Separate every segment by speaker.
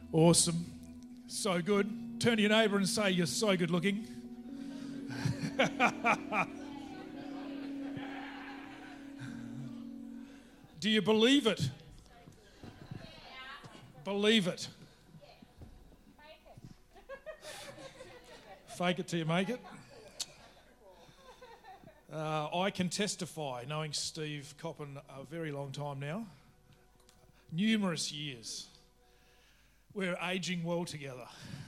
Speaker 1: Awesome. So good. Turn to your neighbour and say, you're so good looking. Do you believe it? Believe it. Fake it till you make it. I can testify, knowing Steve Coppin a very long time now, numerous years. We're ageing well together.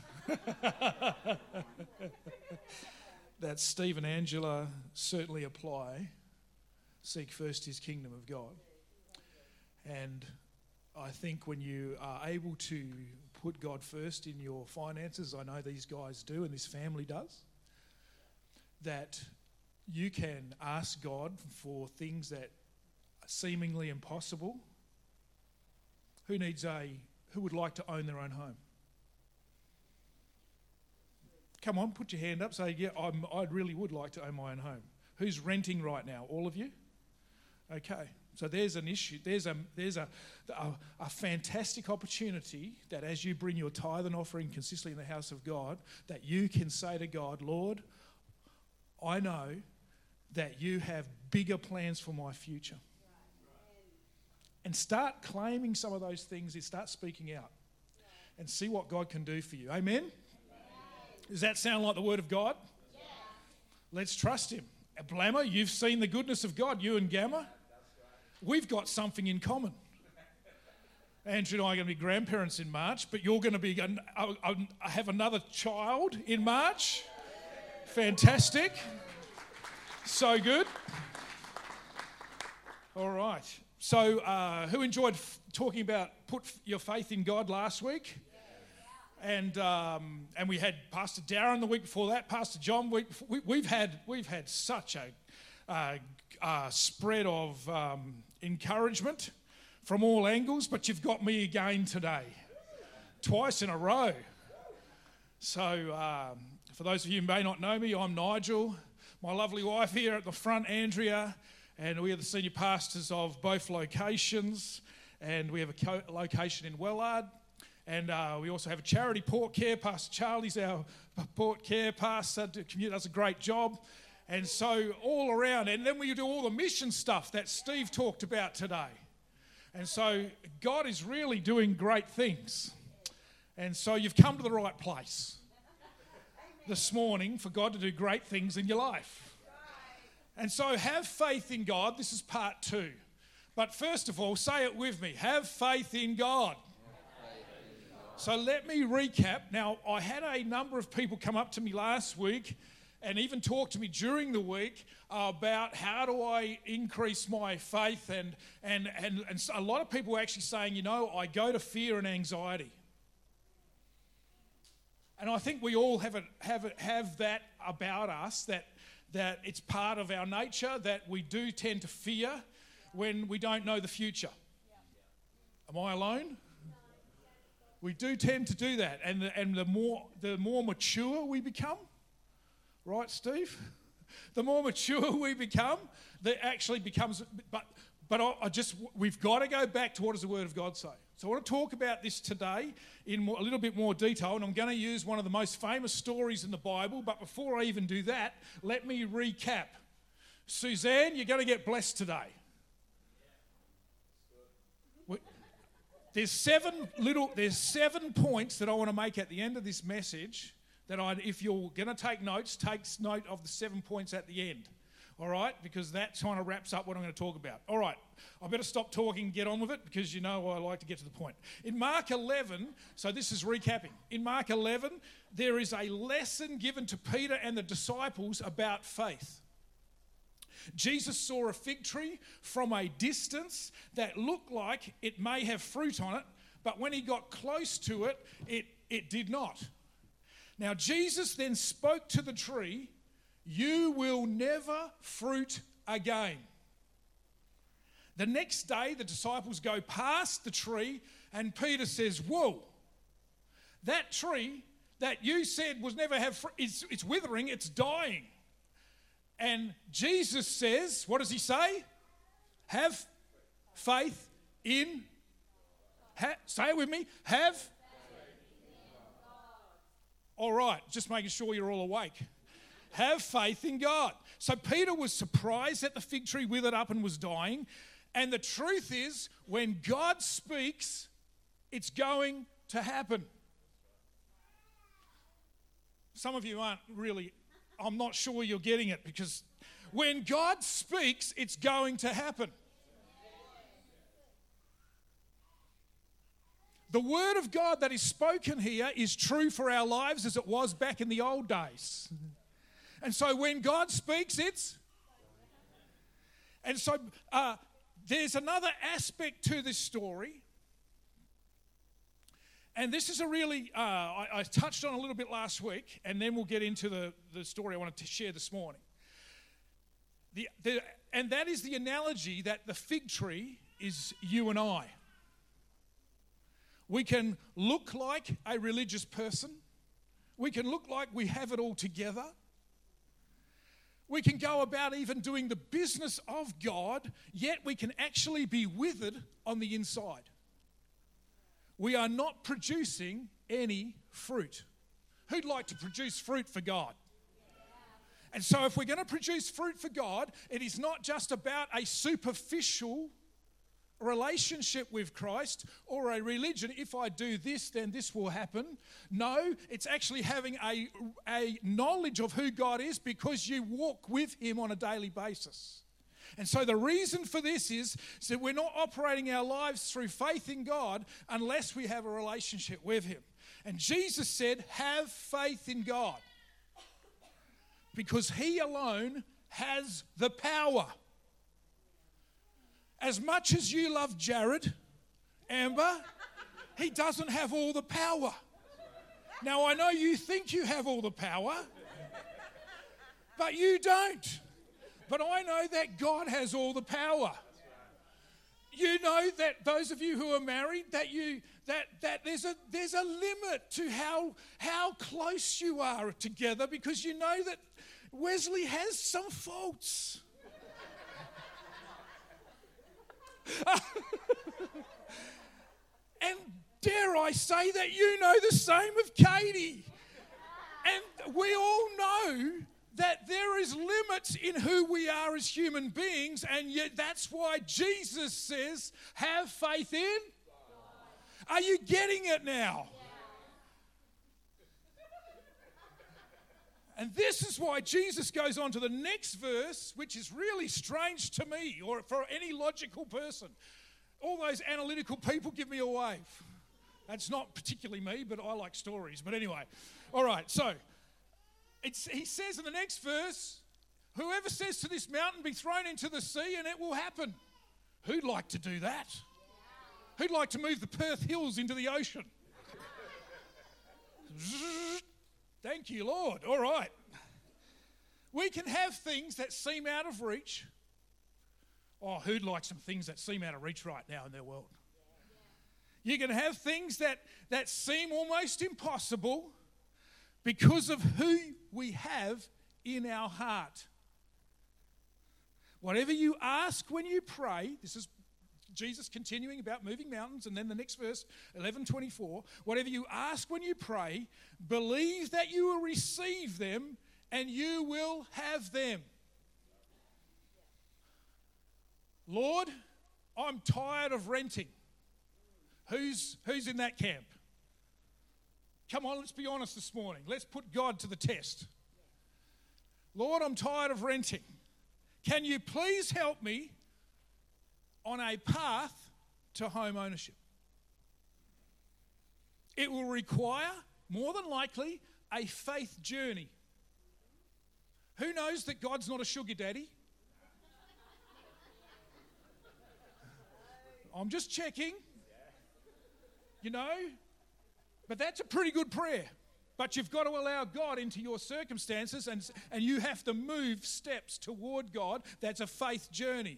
Speaker 1: That Steve and Angela certainly apply. Seek first his kingdom of God. And I think when you are able to put God first in your finances, I know these guys do and this family does, that you can ask God for things that are seemingly impossible. Who would like to own their own home? Come on, put your hand up. Say, yeah, I really would like to own my own home. Who's renting right now? All of you? Okay. So there's an issue. There's a fantastic opportunity that as you bring your tithe and offering consistently in the house of God, that you can say to God, Lord, I know that you have bigger plans for my future. And start claiming some of those things and start speaking out and see what God can do for you. Amen? Does that sound like the word of God? Yeah. Let's trust him. Blammer, you've seen the goodness of God, you and Gamma. We've got something in common. Andrew and I are going to be grandparents in March, but you're going to be, I have another child in March. Fantastic. So good. All right. So who enjoyed talking about put your faith in God last week? And we had Pastor Darren the week before that, Pastor John. We've had such a spread of encouragement from all angles, but you've got me again today, twice in a row. So for those of you who may not know me, I'm Nigel. My lovely wife here at the front, Andrea, and we are the senior pastors of both locations, and we have a location in Wellard, and we also have a charity Port Care. Pastor Charlie's our Port Care pastor, does a great job, and so all around, and then we do all the mission stuff that Steve talked about today, and so God is really doing great things, and so you've come to the right place this morning for God to do great things in your life. And so have faith in God. This is part 2. But first of all, say it with me. Have faith in God. So let me recap. Now, I had a number of people come up to me last week and even talk to me during the week about how do I increase my faith. And a lot of people were actually saying, I go to fear and anxiety. And I think we all have that about us, that it's part of our nature, that we do tend to fear when we don't know the future. Am I alone? We do tend to do that, and the more mature we become, right, Steve? The more mature we become, that actually becomes. But we've got to go back to what does the Word of God say. So I want to talk about this today in a little bit more detail, and I'm going to use one of the most famous stories in the Bible, but before I even do that, let me recap. Suzanne, you're going to get blessed today. There's 7 points that I want to make at the end of this message that if you're going to take notes, take note of the 7 points at the end. All right, because that kind of wraps up what I'm going to talk about. All right, I better stop talking and get on with it because I like to get to the point. In Mark 11, so this is recapping. In Mark 11, there is a lesson given to Peter and the disciples about faith. Jesus saw a fig tree from a distance that looked like it may have fruit on it, but when he got close to it, it did not. Now, Jesus then spoke to the tree, "You will never fruit again." The next day, the disciples go past the tree, and Peter says, "Whoa, that tree that you said was never have fruit, it's withering, it's dying." And Jesus says, what does he say? Have faith in, say it with me, have All right, just making sure you're all awake. Have faith in God. So Peter was surprised that the fig tree withered up and was dying. And the truth is, when God speaks, it's going to happen. Some of you aren't really, I'm not sure you're getting it, because when God speaks, it's going to happen. The word of God that is spoken here is true for our lives as it was back in the old days. And so when God speaks, it's... And so there's another aspect to this story. And this is a really... I touched on a little bit last week, and then we'll get into the story I wanted to share this morning. And that is the analogy that the fig tree is you and I. We can look like a religious person. We can look like we have it all together. We can go about even doing the business of God, yet we can actually be withered on the inside. We are not producing any fruit. Who'd like to produce fruit for God? And so if we're going to produce fruit for God, it is not just about a superficial relationship with Christ or a religion. If I do this, then this will happen. No, it's actually having a knowledge of who God is, because you walk with him on a daily basis. And so the reason for this is that we're not operating our lives through faith in God unless we have a relationship with him. And Jesus said, have faith in God, because he alone has the power. As much as you love Jared, Amber, he doesn't have all the power. Now, I know you think you have all the power, but you don't. But I know that God has all the power. You know that those of you who are married, that there's a limit to how close you are together, because you know that Wesley has some faults. And dare I say that you know the same of Katie. And we all know that there is limits in who we are as human beings, and yet that's why Jesus says, have faith in. Are you getting it now? And this is why Jesus goes on to the next verse, which is really strange to me, or for any logical person. All those analytical people give me a wave. That's not particularly me, but I like stories. But anyway, all right, so he says in the next verse, whoever says to this mountain, be thrown into the sea, and it will happen. Who'd like to do that? Who'd like to move the Perth Hills into the ocean? Thank you, Lord. All right. We can have things that seem out of reach. Oh, who'd like some things that seem out of reach right now in their world? You can have things that seem almost impossible because of who we have in our heart. Whatever you ask when you pray, this is Jesus continuing about moving mountains, and then the next verse, 11:24, whatever you ask when you pray, believe that you will receive them and you will have them. Lord, I'm tired of renting. Who's in that camp? Come on, let's be honest this morning. Let's put God to the test. Lord, I'm tired of renting. Can you please help me on a path to home ownership? It will require, more than likely, a faith journey. Who knows that God's not a sugar daddy? I'm just checking. You know? But that's a pretty good prayer. But you've got to allow God into your circumstances, and you have to move steps toward God. That's a faith journey.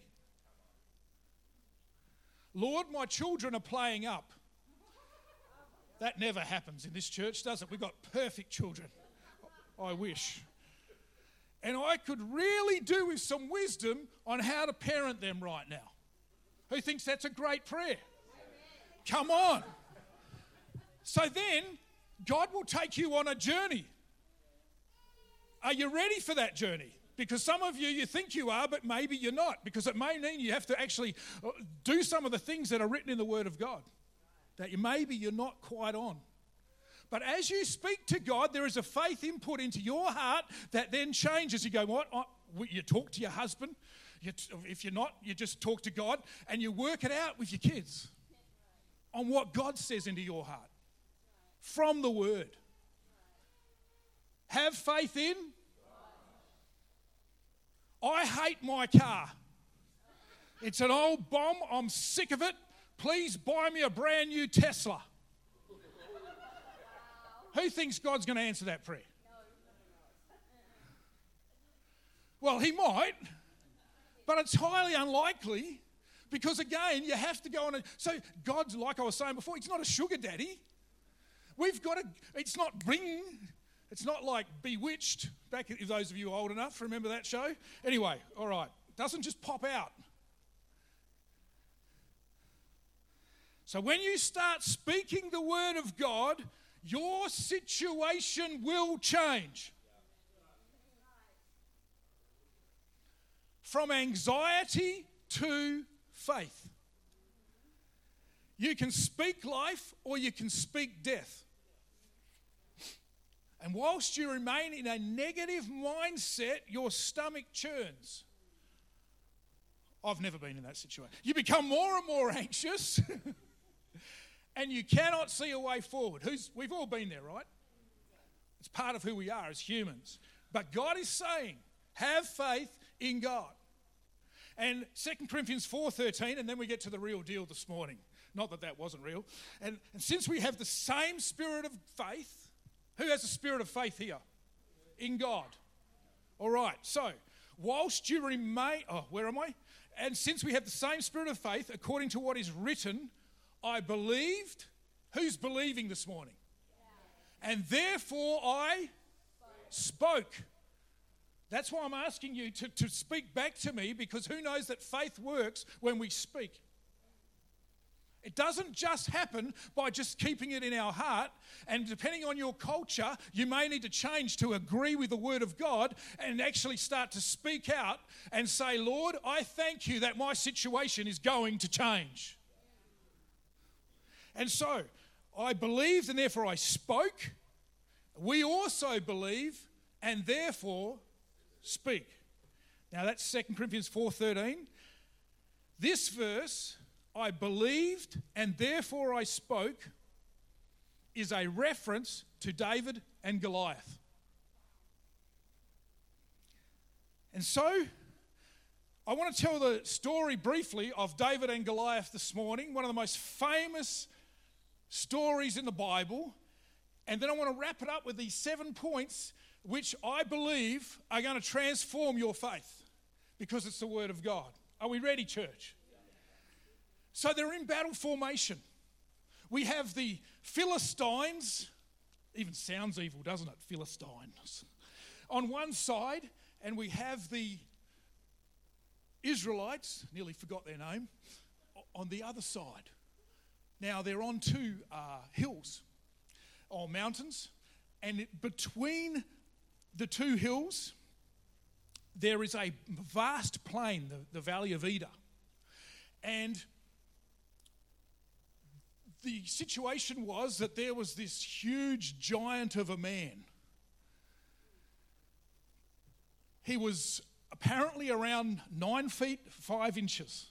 Speaker 1: Lord, my children are playing up. That never happens in this church, does it? We've got perfect children. I wish. And I could really do with some wisdom on how to parent them right now. Who thinks that's a great prayer? Come on. So then, God will take you on a journey. Are you ready for that journey? Because some of you think you are, but maybe you're not. Because it may mean you have to actually do some of the things that are written in the Word of God that maybe you're not quite on. But as you speak to God, there is a faith input into your heart that then changes. You go, what? You talk to your husband. If you're not, you just talk to God and you work it out with your kids on what God says into your heart from the Word. Have faith in. I hate my car. It's an old bomb. I'm sick of it. Please buy me a brand new Tesla. Who thinks God's going to answer that prayer? Well, he might, but it's highly unlikely because, again, you have to go on. So God's, like I was saying before, he's not a sugar daddy. We've got to, it's not bring. It's not like Bewitched, back if those of you old enough, remember that show? Anyway, all right, doesn't just pop out. So when you start speaking the Word of God, your situation will change. From anxiety to faith. You can speak life or you can speak death. And whilst you remain in a negative mindset, your stomach churns. I've never been in that situation. You become more and more anxious and you cannot see a way forward. We've all been there, right? It's part of who we are as humans. But God is saying, have faith in God. And 2 Corinthians 4:13, and then we get to the real deal this morning. Not that that wasn't real. And since we have the same spirit of faith, who has a spirit of faith here? In God. All right, so whilst you remain, where am I? And since we have the same spirit of faith, according to what is written, I believed. Who's believing this morning? Yeah. And therefore I spoke. That's why I'm asking you to speak back to me, because who knows that faith works when we speak. It doesn't just happen by just keeping it in our heart, and depending on your culture, you may need to change to agree with the Word of God and actually start to speak out and say, Lord, I thank you that my situation is going to change. And so, I believed and therefore I spoke. We also believe and therefore speak. Now that's 2 Corinthians 4:13. This verse, I believed and therefore I spoke, is a reference to David and Goliath. And so, I want to tell the story briefly of David and Goliath this morning, one of the most famous stories in the Bible. And then I want to wrap it up with these 7 points which I believe are going to transform your faith because it's the Word of God. Are we ready, church? So they're in battle formation. We have the Philistines, even sounds evil, doesn't it? Philistines. On one side, and we have the Israelites, nearly forgot their name, on the other side. Now they're on two hills, or mountains, and between the two hills, there is a vast plain, the Valley of Edah. And the situation was that there was this huge giant of a man. He was apparently around 9 feet 5 inches.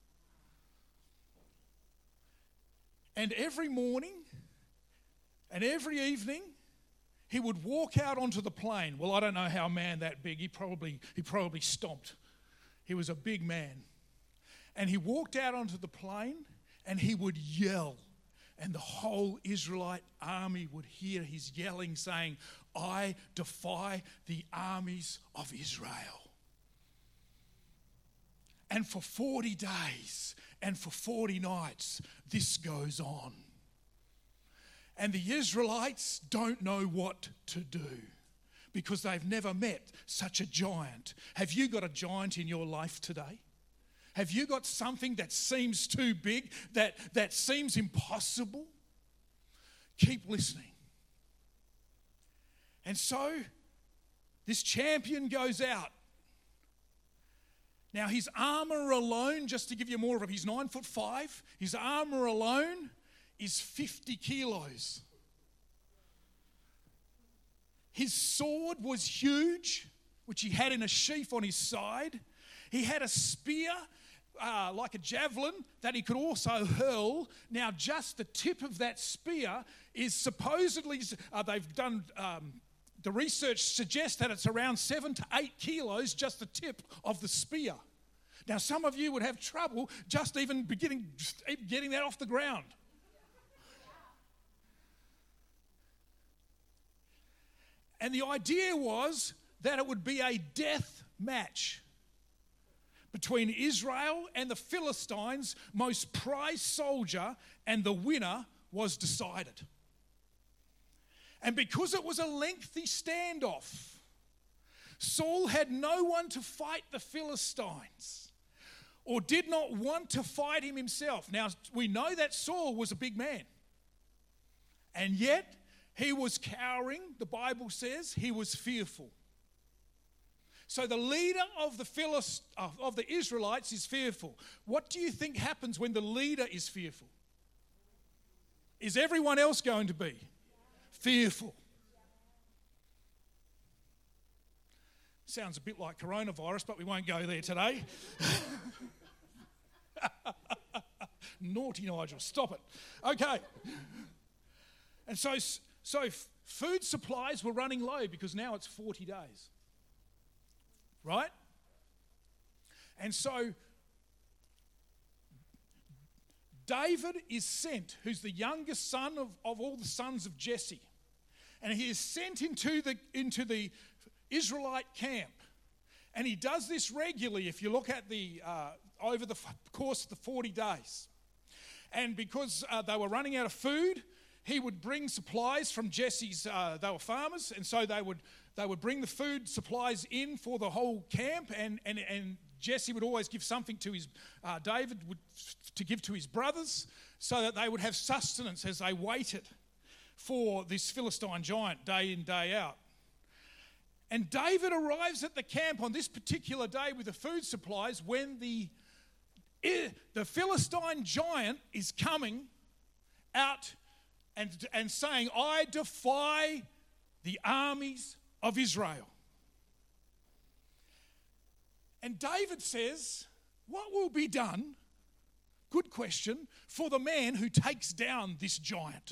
Speaker 1: And every morning and every evening, he would walk out onto the plain. Well, I don't know how a man that big, he probably stomped. He was a big man. And he walked out onto the plain and he would yell. And the whole Israelite army would hear his yelling, saying, I defy the armies of Israel. And for 40 days and for 40 nights, this goes on. And the Israelites don't know what to do because they've never met such a giant. Have you got a giant in your life today? Have you got something that seems too big, that seems impossible? Keep listening. And so this champion goes out. Now his armour alone, just to give you more of it, he's 9'5", his armour alone is 50 kilos. His sword was huge, which he had in a sheath on his side. He had a spear, like a javelin, that he could also hurl. Now, just the tip of that spear is supposedly, they've done, the research suggests that it's around 7 to 8 kilos, just the tip of the spear. Now, some of you would have trouble just even getting that off the ground. And the idea was that it would be a death match between Israel and the Philistines' most prized soldier, and the winner was decided. And because it was a lengthy standoff, Saul had no one to fight the Philistines, or did not want to fight him himself. Now, we know that Saul was a big man, and yet he was cowering. The Bible says he was fearful. So the leader of the Israelites is fearful. What do you think happens when the leader is fearful? Is everyone else going to be fearful? Sounds a bit like coronavirus, but we won't go there today. Naughty Nigel, stop it. Okay. And so food supplies were running low because now it's 40 days. Right? And so David is sent, who's the youngest son of all the sons of Jesse. And he is sent into the Israelite camp. And he does this regularly if you look at over the course of the 40 days. And because they were running out of food, he would bring supplies from Jesse's, they were farmers, and so they would bring the food supplies in for the whole camp, and Jesse would always give something to David to give to his brothers, so that they would have sustenance as they waited for this Philistine giant day in, day out. And David arrives at the camp on this particular day with the food supplies when the Philistine giant is coming out and saying, "I defy the armies of Israel." And David says, what will be done, good question, for the man who takes down this giant?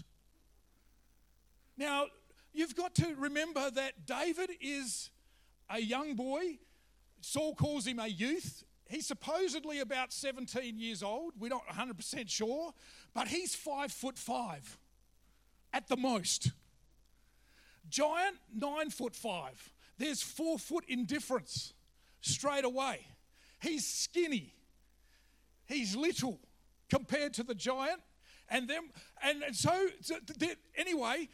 Speaker 1: Now, you've got to remember that David is a young boy. Saul calls him a youth. He's supposedly about 17 years old. We're not 100% sure, but he's 5'5" at the most. Giant, 9'5". There's 4 foot in difference straight away. He's skinny. He's little compared to the giant. And so anyway,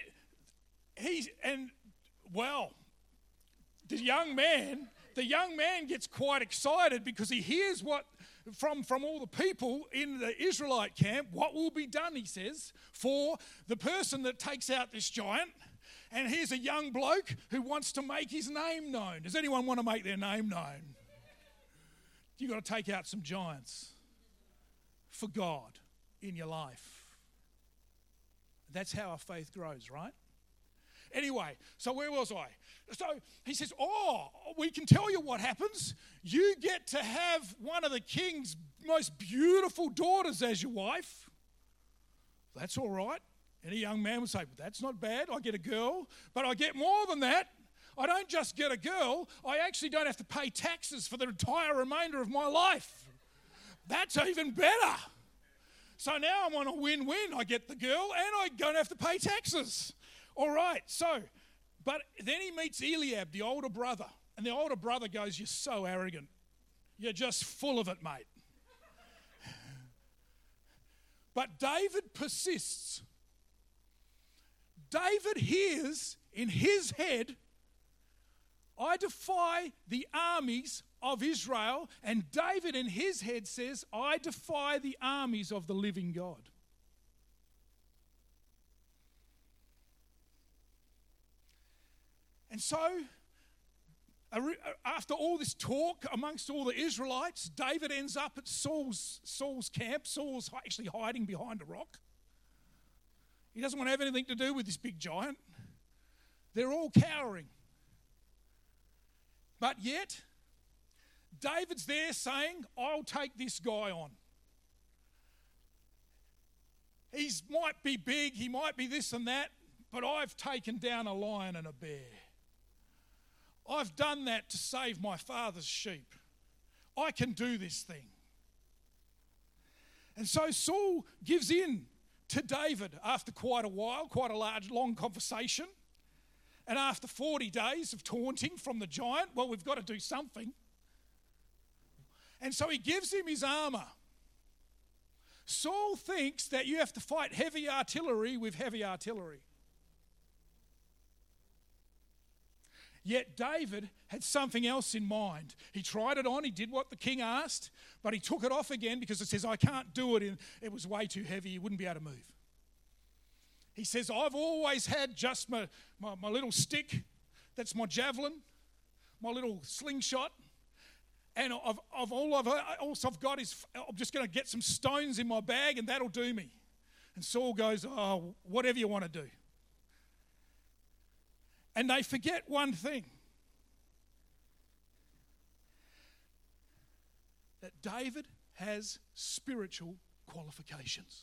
Speaker 1: the young man gets quite excited because he hears what from all the people in the Israelite camp, what will be done, he says, for the person that takes out this giant. And here's a young bloke who wants to make his name known. Does anyone want to make their name known? You've got to take out some giants for God in your life. That's how our faith grows, right? Anyway, so where was I? So he says, we can tell you what happens. You get to have one of the king's most beautiful daughters as your wife. That's all right. Any young man would say, that's not bad. I get a girl, but I get more than that. I don't just get a girl. I actually don't have to pay taxes for the entire remainder of my life. That's even better. So now I'm on a win-win. I get the girl and I don't have to pay taxes. All right, but then he meets Eliab, the older brother. And the older brother goes, you're so arrogant. You're just full of it, mate. But David persists. David hears in his head, I defy the armies of Israel. And David in his head says, I defy the armies of the living God. And so, after all this talk amongst all the Israelites, David ends up at Saul's camp. Saul's actually hiding behind a rock. He doesn't want to have anything to do with this big giant. They're all cowering. But yet, David's there saying, I'll take this guy on. He might be big, he might be this and that, but I've taken down a lion and a bear. I've done that to save my father's sheep. I can do this thing. And so Saul gives in to David after quite a while, quite a long conversation. And after 40 days of taunting from the giant, well, we've got to do something. And so he gives him his armour. Saul thinks that you have to fight heavy artillery with heavy artillery. Yet David had something else in mind. He tried it on, he did what the king asked, but he took it off again because it says, I can't do it. It was way too heavy, he wouldn't be able to move. He says, I've always had just my little stick, that's my javelin, my little slingshot, and all I've got is I'm just going to get some stones in my bag and that'll do me. And Saul goes, oh, whatever you want to do. And they forget one thing, that David has spiritual qualifications.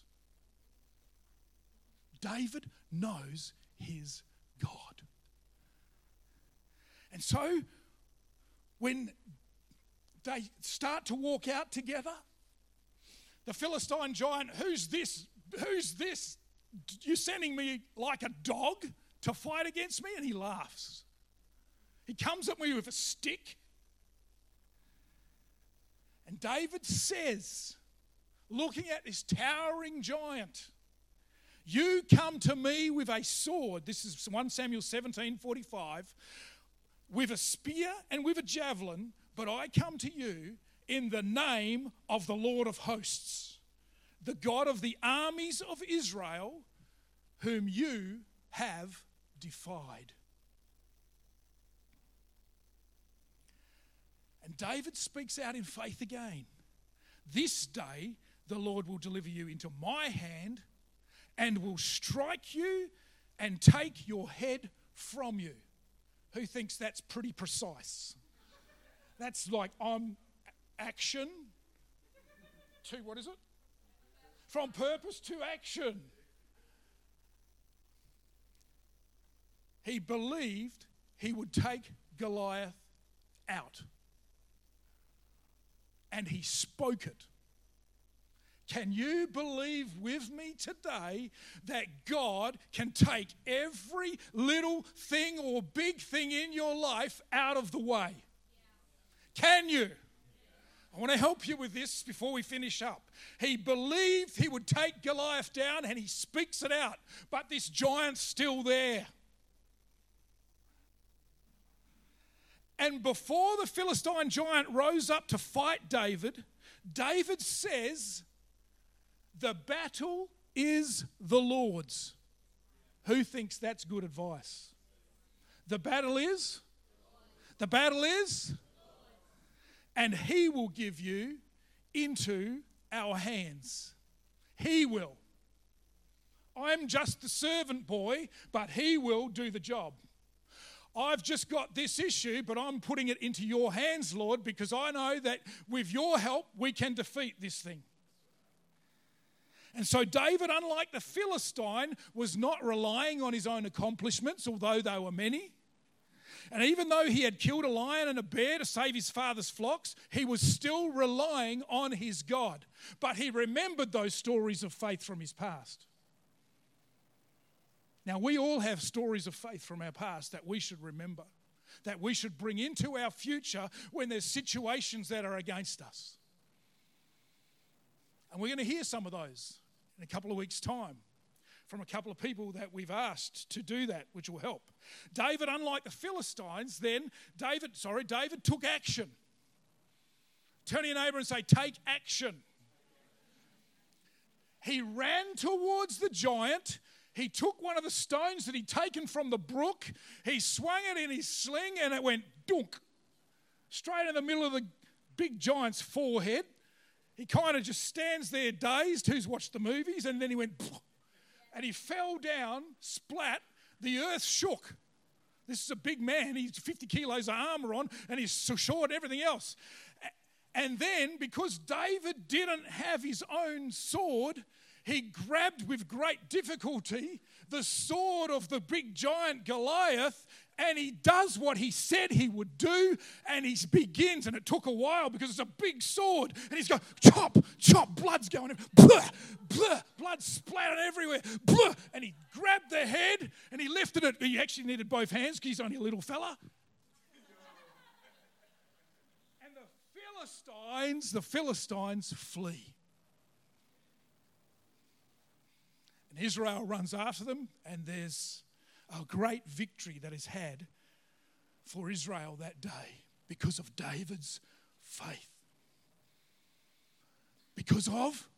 Speaker 1: David knows his God. And so when they start to walk out together, the Philistine giant, who's this? You're sending me like a dog to fight against me? And he laughs. He comes at me with a stick. And David says, looking at this towering giant, you come to me with a sword. This is 1 Samuel 17:45. With a spear and with a javelin, but I come to you in the name of the Lord of hosts, the God of the armies of Israel, whom you have defied. And David speaks out in faith again. This day the Lord will deliver you into my hand and will strike you and take your head from you. Who thinks that's pretty precise? That's like action to, what is it? From purpose to action. He believed he would take Goliath out. And he spoke it. Can you believe with me today that God can take every little thing or big thing in your life out of the way? Yeah. Can you? I want to help you with this before we finish up. He believed he would take Goliath down and he speaks it out. But this giant's still there. And before the Philistine giant rose up to fight David, David says, the battle is the Lord's. Who thinks that's good advice? The battle is? The battle is? And he will give you into our hands. He will. I'm just the servant boy, but he will do the job. I've just got this issue, but I'm putting it into your hands, Lord, because I know that with your help, we can defeat this thing. And so David, unlike the Philistine, was not relying on his own accomplishments, although they were many. And even though he had killed a lion and a bear to save his father's flocks, he was still relying on his God. But he remembered those stories of faith from his past. Now, we all have stories of faith from our past that we should remember, that we should bring into our future when there's situations that are against us. And we're going to hear some of those in a couple of weeks' time from a couple of people that we've asked to do that, which will help. David, unlike the Philistines, David took action. Turn to your neighbour and say, take action. He ran towards the giant. he took one of the stones that he'd taken from the brook, he swung it in his sling, and it went dunk, straight in the middle of the big giant's forehead. He kind of just stands there dazed, who's watched the movies, and then he went, and he fell down, splat, the earth shook. This is a big man, he's 50 kilos of armor on, and he's so short and everything else. And then, because David didn't have his own sword, he grabbed with great difficulty the sword of the big giant Goliath, and he does what he said he would do, and he begins, and it took a while because it's a big sword, and he's going, chop, chop, blood's going, blah, blah, blood splattered everywhere, blah, and he grabbed the head, and he lifted it. He actually needed both hands because he's only a little fella. And the Philistines flee. And Israel runs after them, and there's a great victory that is had for Israel that day because of David's faith. Because of?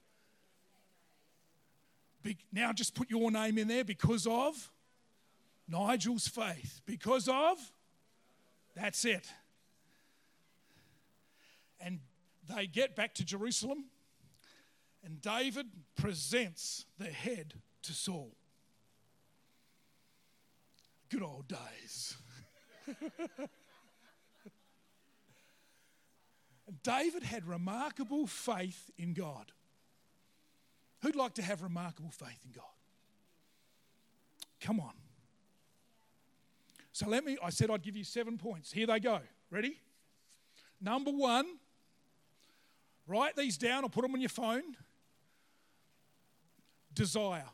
Speaker 1: Now just put your name in there. Because of? Nigel's faith. Because of? That's it. And they get back to Jerusalem, and David presents the head to Saul. Good old days. David had remarkable faith in God. Who'd like to have remarkable faith in God? Come on. So I said I'd give you 7 points. Here they go. Ready? Number 1, write these down or put them on your phone. Desire.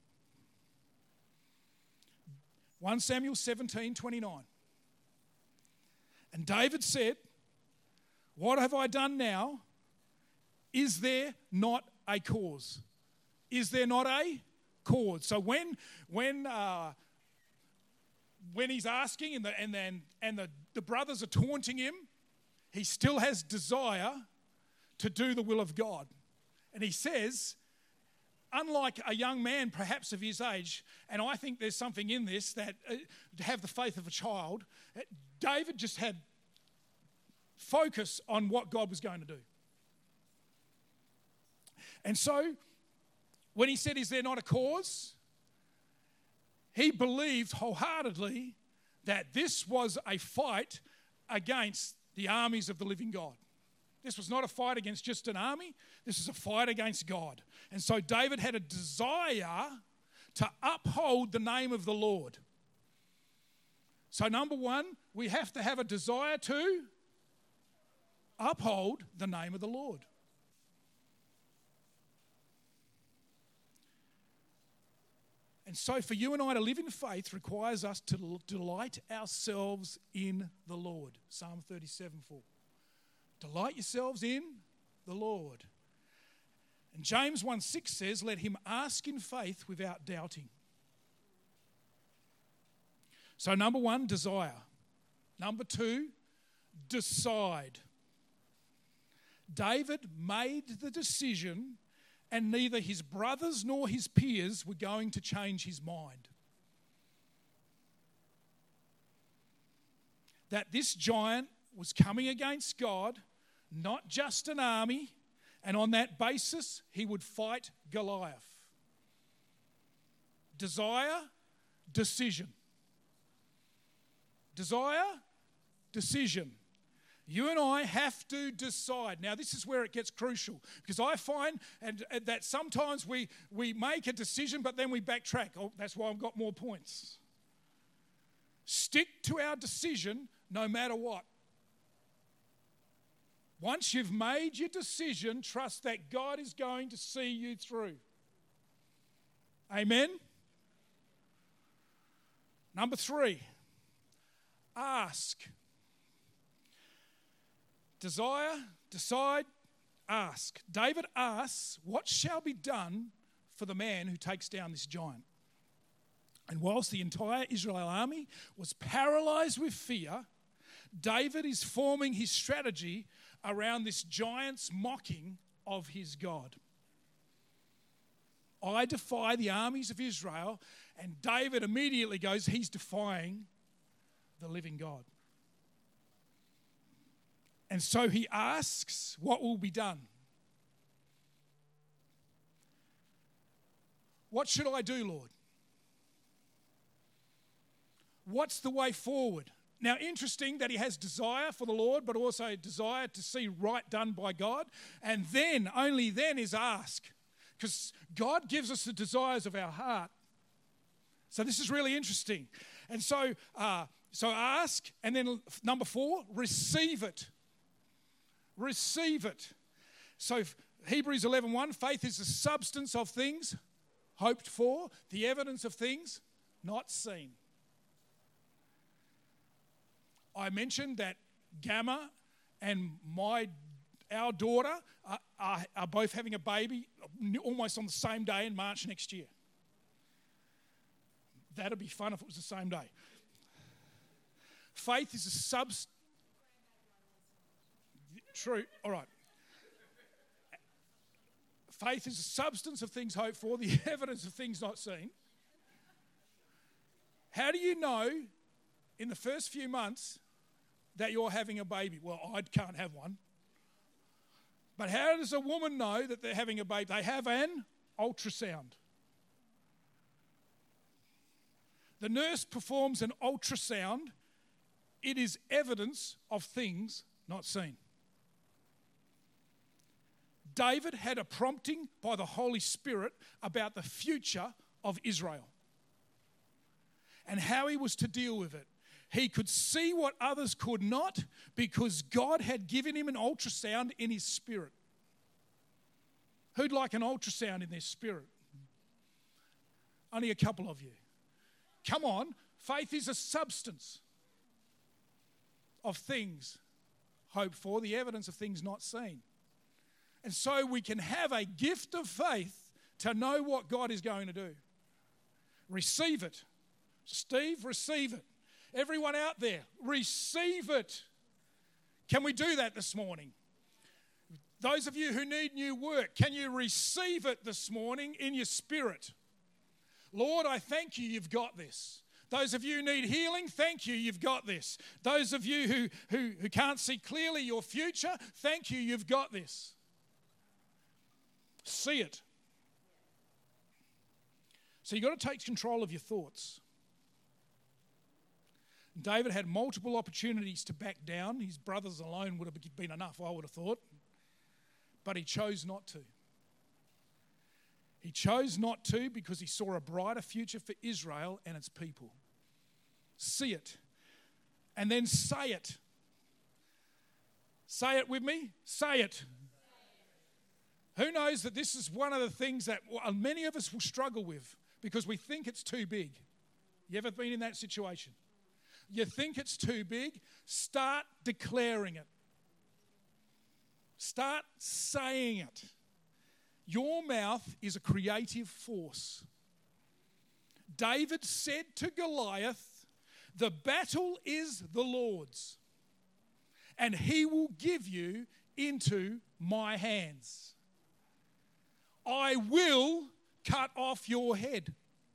Speaker 1: 1 Samuel 17:29. And David said, what have I done now? Is there not a cause? Is there not a cause? So when he's asking and the brothers are taunting him, he still has desire to do the will of God. And he says, unlike a young man perhaps of his age, and I think there's something in this that to have the faith of a child, David just had focus on what God was going to do. And so when he said, is there not a cause? He believed wholeheartedly that this was a fight against the armies of the living God. This was not a fight against just an army. This is a fight against God. And so David had a desire to uphold the name of the Lord. So number 1, we have to have a desire to uphold the name of the Lord. And so for you and I to live in faith requires us to delight ourselves in the Lord. Psalm 37:4. Delight yourselves in the Lord. And James 1:6 says, let him ask in faith without doubting. So number 1, desire. Number 2, decide. David made the decision, and neither his brothers nor his peers were going to change his mind. That this giant was coming against God, not just an army, and on that basis, he would fight Goliath. Desire, decision. Desire, decision. You and I have to decide. Now, this is where it gets crucial, because I find that sometimes we make a decision, but then we backtrack. Oh, that's why I've got more points. Stick to our decision no matter what. Once you've made your decision, trust that God is going to see you through. Amen? Number 3, ask. Desire, decide, ask. David asks, what shall be done for the man who takes down this giant? And whilst the entire Israel army was paralyzed with fear, David is forming his strategy around this giant's mocking of his God. I defy the armies of Israel. And David immediately goes, he's defying the living God. And so he asks, what will be done? What should I do, Lord? What's the way forward? Now, interesting that he has desire for the Lord, but also desire to see right done by God. And then, only then is ask. Because God gives us the desires of our heart. So this is really interesting. And so ask, and then number 4, receive it. Receive it. So Hebrews 11:1, faith is the substance of things hoped for, the evidence of things not seen. I mentioned that Gamma and our daughter are both having a baby almost on the same day in March next year. That'd be fun if it was the same day. Faith is a substance. True. All right. Faith is a substance of things hoped for, the evidence of things not seen. How do you know in the first few months that you're having a baby? Well, I can't have one. But how does a woman know that they're having a baby? They have an ultrasound. The nurse performs an ultrasound. It is evidence of things not seen. David had a prompting by the Holy Spirit about the future of Israel and how he was to deal with it. He could see what others could not because God had given him an ultrasound in his spirit. Who'd like an ultrasound in their spirit? Only a couple of you. Come on, faith is a substance of things hoped for, the evidence of things not seen. And so we can have a gift of faith to know what God is going to do. Receive it. Steve, receive it. Everyone out there, receive it. Can we do that this morning? Those of you who need new work, can you receive it this morning in your spirit? Lord, I thank you, you've got this. Those of you who need healing, thank you, you've got this. Those of you who can't see clearly your future, thank you, you've got this. See it. So you've got to take control of your thoughts. David had multiple opportunities to back down. His brothers alone would have been enough, I would have thought. But he chose not to. He chose not to because he saw a brighter future for Israel and its people. See it. And then say it. Say it with me. Say it. Who knows that this is one of the things that many of us will struggle with because we think it's too big. You ever been in that situation? You think it's too big? Start declaring it. Start saying it. Your mouth is a creative force. David said to Goliath, "The battle is the Lord's, and he will give you into my hands. I will cut off your head."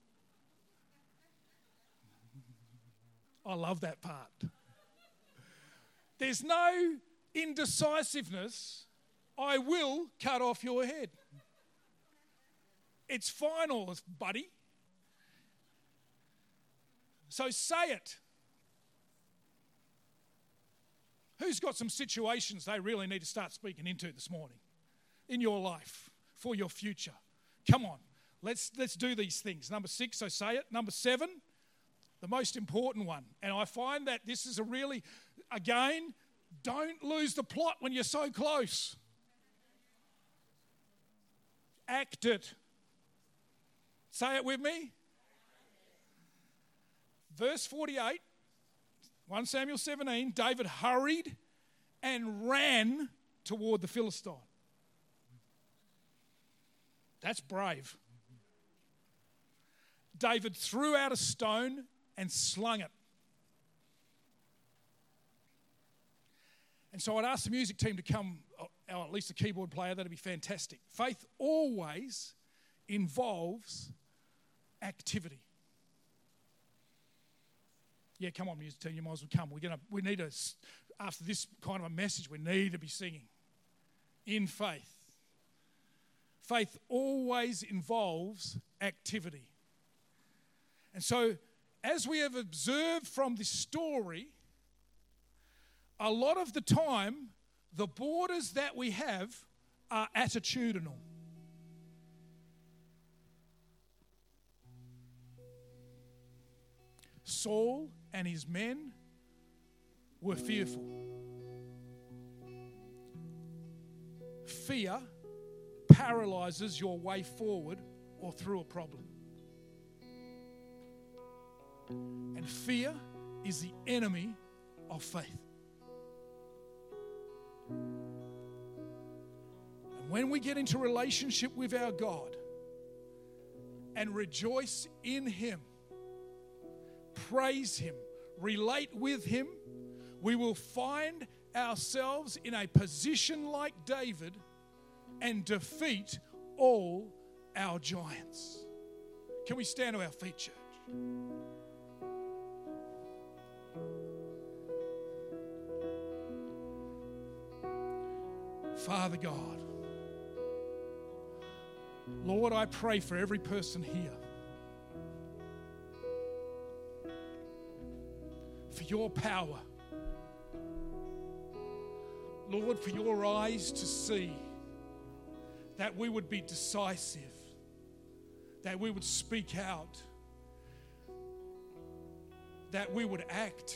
Speaker 1: I love that part. There's no indecisiveness. I will cut off your head. It's final, buddy. So say it. Who's got some situations they really need to start speaking into this morning in your life for your future? Come on, let's do these things. Number 6, so say it. Number 7, the most important one. And I find that this is a really, again, don't lose the plot when you're so close. Act it. Say it with me. Verse 48, 1 Samuel 17, David hurried and ran toward the Philistine. That's brave. David threw out a stone and slung it. And so I'd ask the music team to come, or at least the keyboard player, that'd be fantastic. Faith always involves activity. Yeah, come on, music team, you might as well come. We need to, after this kind of a message, we need to be singing in faith. Faith always involves activity. And so, as we have observed from this story, a lot of the time, the borders that we have are attitudinal. Saul and his men were fearful. Fear paralyzes your way forward or through a problem. And fear is the enemy of faith. And when we get into relationship with our God and rejoice in Him, praise Him, relate with Him, we will find ourselves in a position like David and defeat all our giants. Can we stand to our feet, church? Father God, Lord, I pray for every person here, for your power, Lord, for your eyes to see, that we would be decisive, that we would speak out, that we would act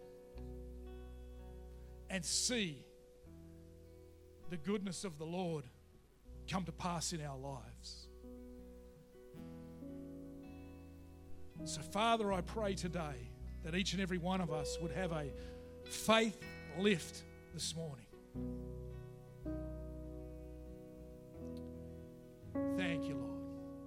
Speaker 1: and see the goodness of the Lord come to pass in our lives. So, Father, I pray today that each and every one of us would have a faith lift this morning.